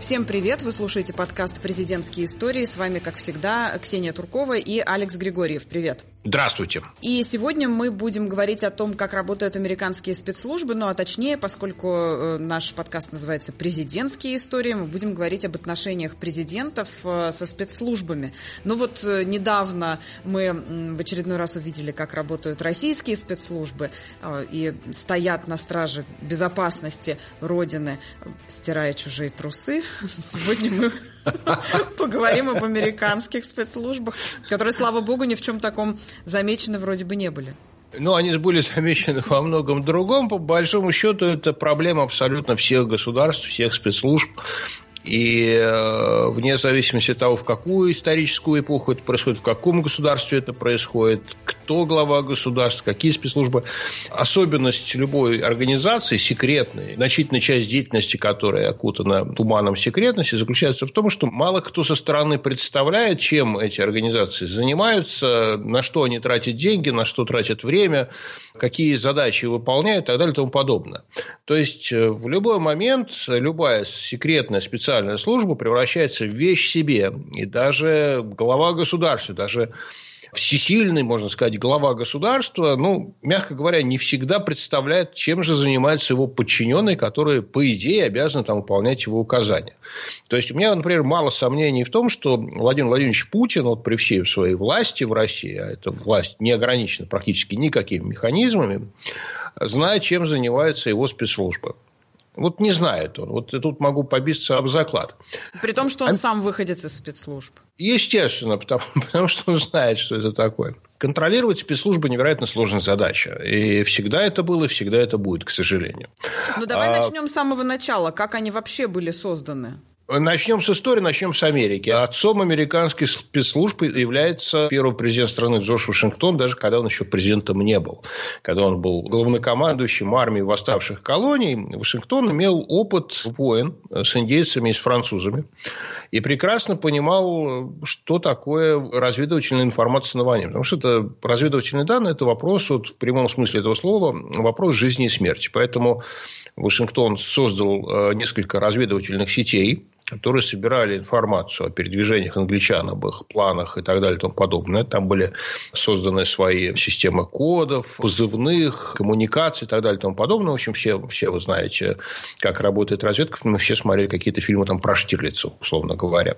Всем привет! Вы слушаете подкаст «Президентские истории». С вами, как всегда, Ксения Туркова и Алекс Григорьев. Привет! Здравствуйте! И сегодня мы будем говорить о том, как работают американские спецслужбы, ну а точнее, поскольку наш подкаст называется «Президентские истории», мы будем говорить об отношениях президентов со спецслужбами. Ну вот недавно мы в очередной раз увидели, как работают российские спецслужбы и стоят на страже безопасности Родины, стирая чужие трусы. Сегодня мы поговорим об американских спецслужбах, которые, слава богу, ни в чем таком замечены вроде бы не были. Ну, они были замечены во многом другом. По большому счету, это проблема абсолютно всех государств, всех спецслужб. И вне зависимости от того, в какую историческую эпоху это происходит, в каком государстве это происходит, кто глава государства, какие спецслужбы. Особенность любой организации секретной, значительная часть деятельности, которая окутана туманом секретности, заключается в том, что мало кто со стороны представляет, чем эти организации занимаются, на что они тратят деньги, на что тратят время, какие задачи выполняют и так далее и тому подобное. То есть в любой момент любая секретная специальная служба превращается в вещь себе. И даже глава государства, даже всесильный, можно сказать, глава государства, ну, мягко говоря, не всегда представляет, чем же занимаются его подчиненные, которые, по идее, обязаны там выполнять его указания. То есть, у меня, например, мало сомнений в том, что Владимир Владимирович Путин, вот при всей своей власти в России, а эта власть не ограничена практически никакими механизмами, знает, чем занимаются его спецслужбы. Вот не знает он. Вот тут могу побиться об заклад. При том, что он сам выходец из спецслужб. Естественно, потому что он знает, что это такое. Контролировать спецслужбы невероятно сложная задача. И всегда это было, и всегда это будет, к сожалению. Ну, давай начнем с самого начала. Как они вообще были созданы? Начнем с истории, начнем с Америки. Отцом американских спецслужб является первый президент страны Джордж Вашингтон, даже когда он еще президентом не был. Когда он был главнокомандующим армией восставших колоний, Вашингтон имел опыт войн с индейцами и с французами. И прекрасно понимал, что такое разведывательная информация на войне. Потому что это разведывательные данные – это вопрос, вот, в прямом смысле этого слова, вопрос жизни и смерти. Поэтому Вашингтон создал несколько разведывательных сетей, которые собирали информацию о передвижениях англичан, об их планах и так далее и тому подобное. Там были созданы свои системы кодов, позывных, коммуникаций и так далее и тому подобное. В общем, все вы знаете, как работает разведка. Мы все смотрели какие-то фильмы там про Штирлица, условно говоря.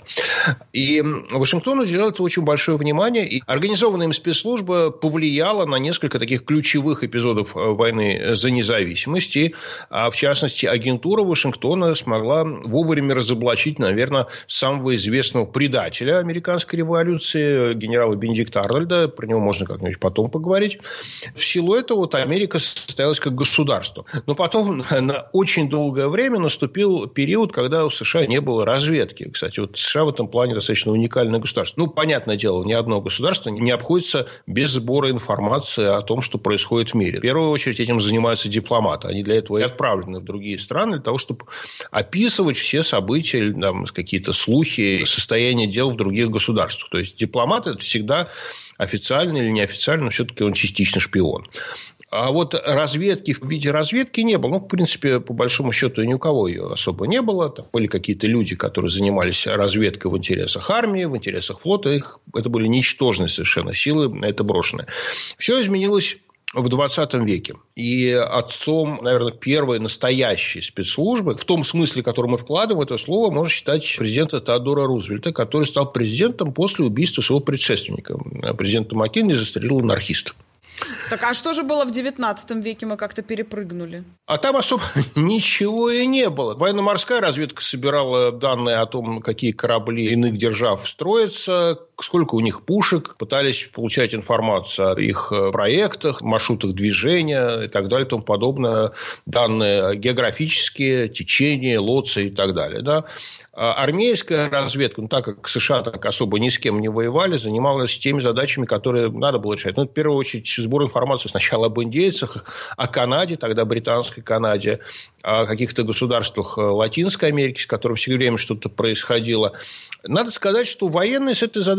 И Вашингтон уделял это очень большое внимание. И организованная им спецслужба повлияла на несколько таких ключевых эпизодов войны за независимость. И, в частности, агентура Вашингтона смогла вовремя разоблачить, наверное, самого известного предателя американской революции, генерала Бенедикта Арнольда. Про него можно как-нибудь потом поговорить. В силу этого вот Америка состоялась как государство. Но потом на очень долгое время наступил период, когда у США не было разведки. Кстати, вот США в этом плане достаточно уникальное государство. Ну, понятное дело, ни одно государство не обходится без сбора информации о том, что происходит в мире. В первую очередь этим занимаются дипломаты. Они для этого и отправлены в другие страны, для того, чтобы описывать все события, там, какие-то слухи, состояние дел в других государствах. То есть дипломат – это всегда официально или неофициально, но все-таки он частично шпион. А вот разведки в виде разведки не было. Ну, в принципе, по большому счету, ни у кого ее особо не было. Там были какие-то люди, которые занимались разведкой в интересах армии, в интересах флота. Это были ничтожные совершенно силы, на это брошенные. Все изменилось в 20 веке. И отцом, наверное, первой настоящей спецслужбы, в том смысле, который мы вкладываем в это слово, можно считать президента Теодора Рузвельта, который стал президентом после убийства своего предшественника. Президента Маккинли застрелил анархист. Так, а что же было в 19 веке? Мы как-то перепрыгнули. А там особо ничего и не было. Военно-морская разведка собирала данные о том, какие корабли иных держав строятся, сколько у них пушек, пытались получать информацию о их проектах, маршрутах движения и так далее и тому подобное. Данные географические, течения, лоции и так далее. Да? Армейская разведка, ну, так как США так особо ни с кем не воевали, занималась теми задачами, которые надо было решать. Ну, в первую очередь, сбор информации сначала об индейцах, о Канаде, тогда британской Канаде, о каких-то государствах Латинской Америки, с которыми все время что-то происходило. Надо сказать, что военные с этой задачей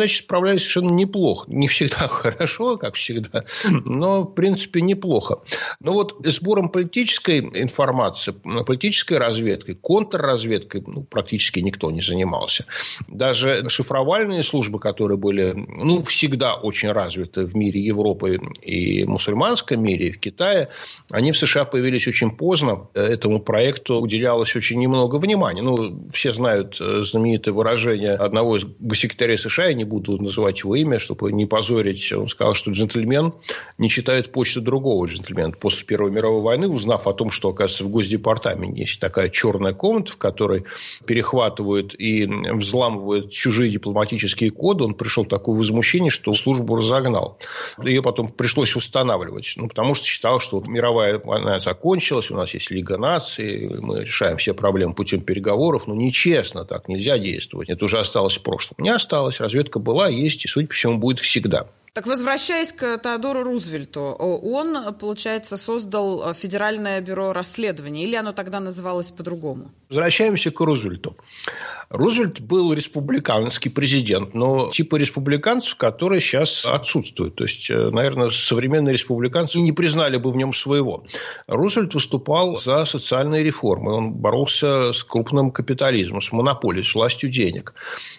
задачей справлялись совершенно неплохо. Не всегда хорошо, как всегда, но, в принципе, неплохо. Но вот сбором политической информации, политической разведкой, контрразведкой практически никто не занимался. Даже шифровальные службы, которые были всегда очень развиты в мире Европы и мусульманском мире, и в Китае, они в США появились очень поздно. Этому проекту уделялось очень немного внимания. Все знают знаменитое выражение одного из госсекретарей США, я не буду называть его имя, чтобы не позорить. Он сказал, что джентльмен не читает почту другого джентльмена. После Первой мировой войны, узнав о том, что, оказывается, в Госдепартаменте есть такая черная комната, в которой перехватывают и взламывают чужие дипломатические коды, он пришел в такое возмущение, что службу разогнал. Ее потом пришлось восстанавливать. Потому что считал, что мировая война закончилась, у нас есть Лига наций, мы решаем все проблемы путем переговоров. Нечестно, так нельзя действовать. Это уже осталось в прошлом. Не осталось. Разведка была, есть и, судя по всему, будет всегда. Так, возвращаясь к Теодору Рузвельту, он, получается, создал Федеральное бюро расследований, или оно тогда называлось по-другому? Возвращаемся к Рузвельту. Рузвельт был республиканский президент, но типа республиканцев, которые сейчас отсутствуют. То есть, наверное, современные республиканцы не признали бы в нем своего. Рузвельт выступал за социальные реформы. Он боролся с крупным капитализмом, с монополией, с властью денег.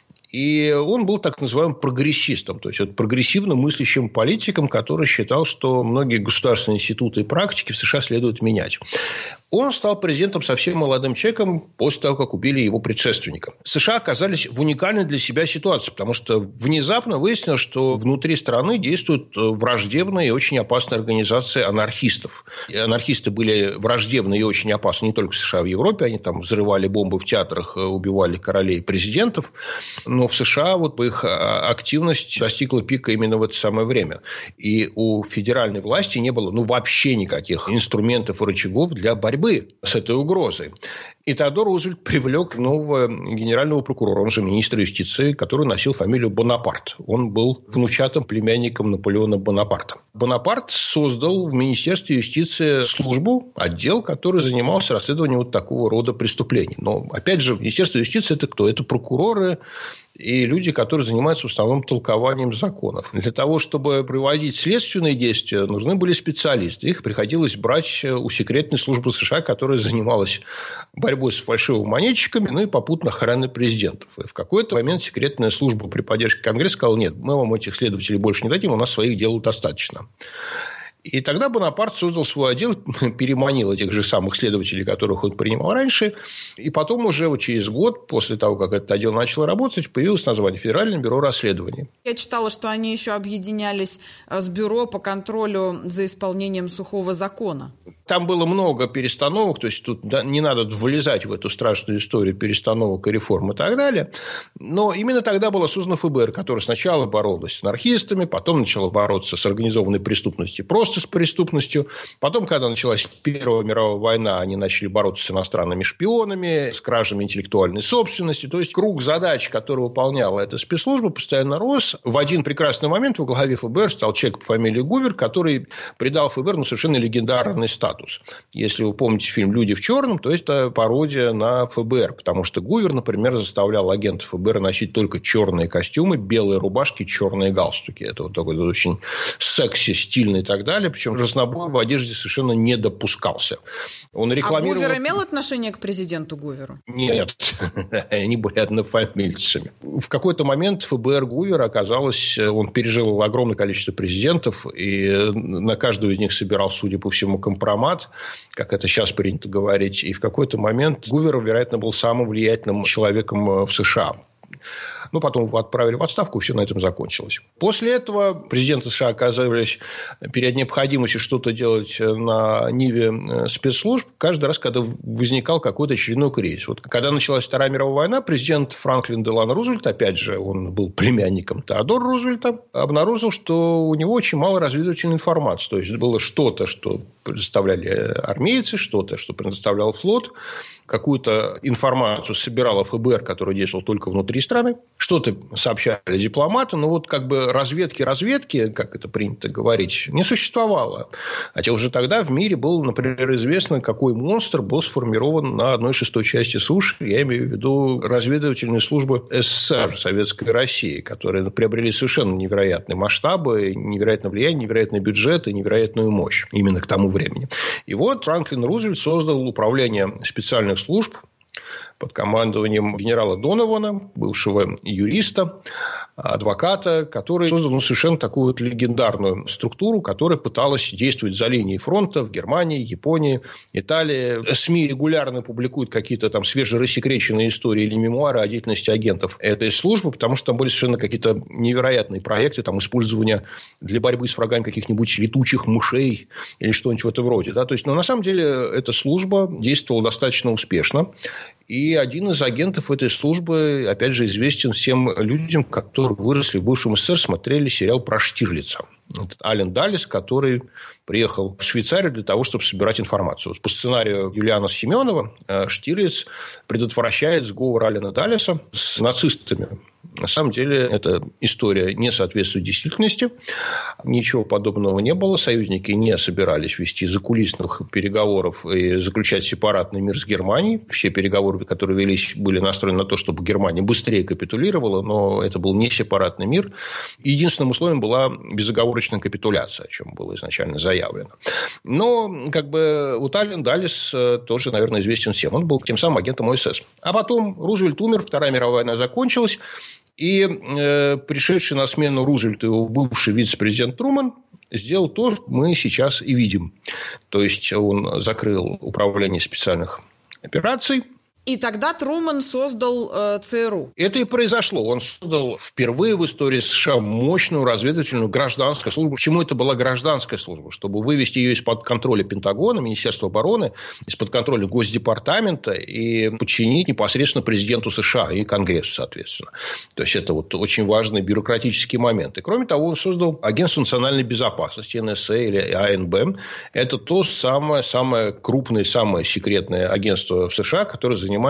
И он был так называемым прогрессистом, то есть прогрессивно мыслящим политиком, который считал, что многие государственные институты и практики в США следует менять. Он стал президентом совсем молодым человеком после того, как убили его предшественника. США оказались в уникальной для себя ситуации, потому что внезапно выяснилось, что внутри страны действуют враждебные и очень опасные организации анархистов. И анархисты были враждебны и очень опасны не только в США, а в Европе. Они там взрывали бомбы в театрах, убивали королей и президентов. Но в США их активность достигла пика именно в это самое время. И у федеральной власти не было вообще никаких инструментов и рычагов для борьбы с этой угрозой. И Теодор Рузвельт привлек нового генерального прокурора, он же министра юстиции, который носил фамилию Бонапарт. Он был внучатым племянником Наполеона Бонапарта. Бонапарт создал в Министерстве юстиции службу, отдел, который занимался расследованием такого рода преступлений. Но, опять же, Министерство юстиции – это кто? Это прокуроры и люди, которые занимаются в основном толкованием законов. Для того, чтобы проводить следственные действия, нужны были специалисты. Их приходилось брать у секретной службы США, которая занималась борьбой с фальшивомонетчиками, и попутно охраной президентов. И в какой-то момент секретная служба при поддержке Конгресса сказала: нет, мы вам этих следователей больше не дадим, у нас своих дел достаточно. И тогда Бонапарт создал свой отдел, переманил этих же самых следователей, которых он принимал раньше. И потом уже через год, после того, как этот отдел начал работать, появилось название Федеральное бюро расследований. Я читала, что они еще объединялись с бюро по контролю за исполнением сухого закона. Там было много перестановок, то есть тут не надо влезать в эту страшную историю перестановок и реформ и так далее. Но именно тогда было создано ФБР, которое сначала боролось с анархистами, потом начало бороться с организованной преступностью, просто с преступностью. Потом, когда началась Первая мировая война, они начали бороться с иностранными шпионами, с кражами интеллектуальной собственности. То есть круг задач, который выполняла эта спецслужба, постоянно рос. В один прекрасный момент во главе ФБР стал человек по фамилии Гувер, который придал ФБР совершенно легендарный статус. Если вы помните фильм «Люди в черном», то это пародия на ФБР, потому что Гувер, например, заставлял агентов ФБР носить только черные костюмы, белые рубашки, черные галстуки. Это такой очень секси, стильный и так далее. Причем разнобой в одежде совершенно не допускался. Он рекламировал... А Гувер имел отношение к президенту Гуверу? Нет, они были однофамильцами. В какой-то момент ФБР Гувера оказалось, он пережил огромное количество президентов, и на каждого из них собирал, судя по всему, компромат, как это сейчас принято говорить. И в какой-то момент Гувер, вероятно, был самым влиятельным человеком в США. Потом его отправили в отставку, и все на этом закончилось. После этого президенты США оказались перед необходимостью что-то делать на ниве спецслужб каждый раз, когда возникал какой-то очередной кризис. Когда началась Вторая мировая война, президент Франклин Делано Рузвельт, опять же, он был племянником Теодора Рузвельта, обнаружил, что у него очень мало разведывательной информации. То есть было что-то, что предоставляли армейцы, что-то, что предоставлял флот, какую-то информацию собирала ФБР, которая действовала только внутри страны. Что-то сообщали дипломаты, но вот как бы разведки, как это принято говорить, не существовало. Хотя уже тогда в мире было, например, известно, какой монстр был сформирован на 1/6 части суши. Я имею в виду разведывательные службы СССР, Советской России, которые приобрели совершенно невероятные масштабы, невероятное влияние, невероятный бюджет и невероятную мощь именно к тому времени. И вот Франклин Рузвельт создал управление специальных служб под командованием генерала Донована, бывшего юриста, адвоката, который создал совершенно такую вот легендарную структуру, которая пыталась действовать за линией фронта в Германии, Японии, Италии. СМИ регулярно публикуют какие-то там свежерассекреченные истории или мемуары о деятельности агентов этой службы, потому что там были совершенно какие-то невероятные проекты, там использование для борьбы с врагами каких-нибудь летучих мышей или что-нибудь в этом роде. Да? То есть, но на самом деле эта служба действовала достаточно успешно. И один из агентов этой службы, опять же, известен всем людям, которые выросли в бывшем СССР, смотрели сериал про Штирлица. Это Ален Даллес, который приехал в Швейцарию для того, чтобы собирать информацию. По сценарию Юлиана Семенова Штирлиц предотвращает сговор Алена Даллеса с нацистами. На самом деле, эта история не соответствует действительности. Ничего подобного не было. Союзники не собирались вести закулисных переговоров и заключать сепаратный мир с Германией. Все переговоры, которые велись, были настроены на то, чтобы Германия быстрее капитулировала, но это был не сепаратный мир. Единственным условием была безоговорочная капитуляция, о чем было изначально заявлено. Но как бы вот Ален Даллес тоже, наверное, известен всем. Он был тем самым агентом ОСС. А потом Рузвельт умер, Вторая мировая война закончилась. И пришедший на смену Рузвельту его бывший вице-президент Трумэн сделал то, что мы сейчас и видим. То есть, он закрыл управление специальных операций. И тогда Трумэн создал ЦРУ. Это и произошло. Он создал впервые в истории США мощную разведывательную гражданскую службу. Почему это была гражданская служба? Чтобы вывести ее из-под контроля Пентагона, Министерства обороны, из-под контроля Госдепартамента и подчинить непосредственно президенту США и Конгрессу, соответственно. То есть, это вот очень важный бюрократический момент. И, кроме того, он создал Агентство национальной безопасности, НСА или АНБ. Это то самое крупное, самое секретное агентство в США, которое занимается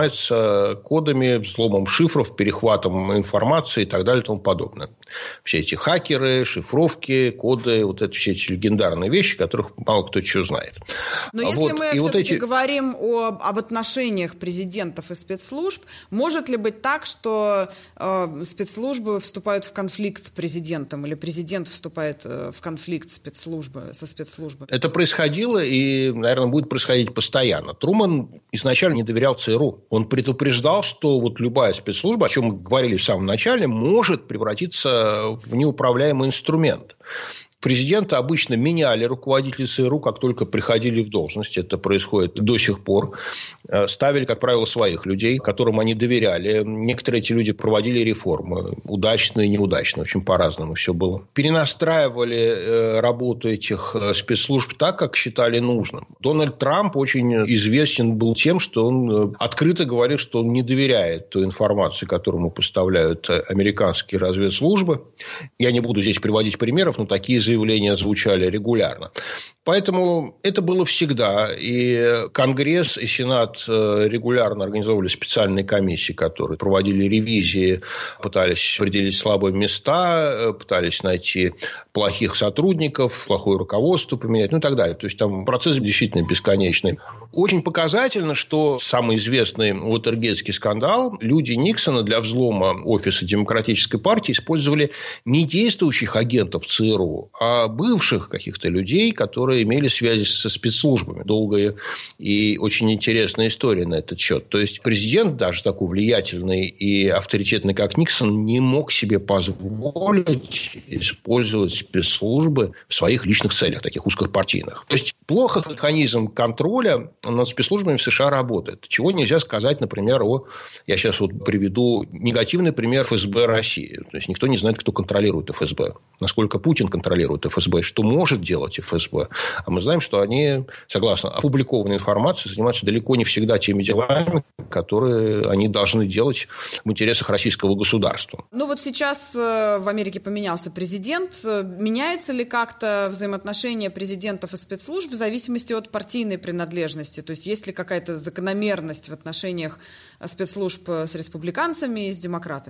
кодами, взломом шифров, перехватом информации и так далее и тому подобное. Все эти хакеры, шифровки, коды, вот это все эти легендарные вещи, которых мало кто что знает. Но если мы все-таки говорим об отношениях президентов и спецслужб, может ли быть так, что спецслужбы вступают в конфликт с президентом или президент вступает в конфликт со спецслужбой? Это происходило и, наверное, будет происходить постоянно. Трумэн изначально не доверял ЦРУ. Он предупреждал, что вот любая спецслужба, о чем мы говорили в самом начале, может превратиться в неуправляемый инструмент. Президенты обычно меняли руководителей ЦРУ, как только приходили в должность. Это происходит до сих пор. Ставили, как правило, своих людей, которым они доверяли. Некоторые эти люди проводили реформы. Удачные и неудачные. Очень по-разному все было. Перенастраивали работу этих спецслужб так, как считали нужным. Дональд Трамп очень известен был тем, что он открыто говорил, что он не доверяет той информации, которую ему поставляют американские разведслужбы. Я не буду здесь приводить примеров, но такие заявления звучали регулярно. Поэтому это было всегда. И Конгресс, и Сенат регулярно организовывали специальные комиссии, которые проводили ревизии, пытались определить слабые места, пытались найти плохих сотрудников, плохое руководство поменять, ну и так далее. То есть, там процесс действительно бесконечный. Очень показательно, что самый известный Уотергейтский скандал, люди Никсона для взлома офиса Демократической партии использовали не действующих агентов ЦРУ, а бывших каких-то людей, которые имели связи со спецслужбами. Долгая и очень интересная история на этот счет. То есть, президент, даже такой влиятельный и авторитетный, как Никсон, не мог себе позволить использовать спецслужбы в своих личных целях, таких узкопартийных. То есть, плохо механизм контроля над спецслужбами в США работает. Чего нельзя сказать, например, я сейчас вот приведу негативный пример ФСБ России. То есть, никто не знает, кто контролирует ФСБ. Насколько Путин контролирует ФСБ, что может делать ФСБ. А мы знаем, что они, согласно опубликованной информации, занимаются далеко не всегда теми делами, которые они должны делать в интересах российского государства. Ну, вот сейчас в Америке поменялся президент. Меняется ли как-то взаимоотношение президентов и спецслужб в зависимости от партийной принадлежности? То есть, есть ли какая-то закономерность в отношениях спецслужб с республиканцами и с демократами?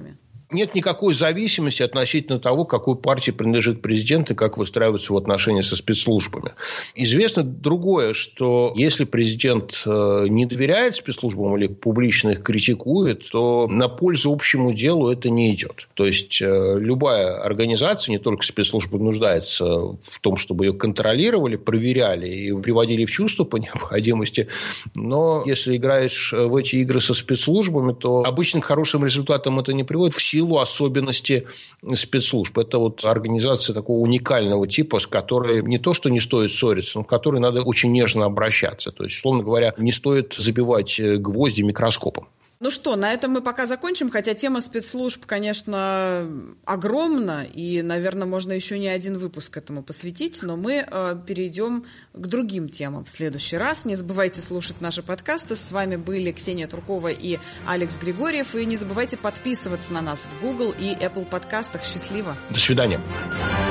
Нет никакой зависимости относительно того, к какой партии принадлежит президент и как выстраиваются его отношения со спецслужбами. Известно другое, что если президент не доверяет спецслужбам или публично их критикует, то на пользу общему делу это не идет. То есть любая организация, не только спецслужбы, нуждается в том, чтобы ее контролировали, проверяли и приводили в чувство по необходимости. Но если играешь в эти игры со спецслужбами, то обычно к хорошим результатам это не приводит в силу особенностей спецслужб. Это вот организация такого уникального типа, с которой не то, что не стоит ссориться, но к которой надо очень нежно обращаться. То есть, условно говоря, не стоит забивать гвозди микроскопом. Ну что, на этом мы пока закончим, хотя тема спецслужб, конечно, огромна, и, наверное, можно еще не один выпуск этому посвятить, но мы перейдем к другим темам в следующий раз. Не забывайте слушать наши подкасты. С вами были Ксения Туркова и Алекс Григорьев, и не забывайте подписываться на нас в Google и Apple подкастах. Счастливо! До свидания!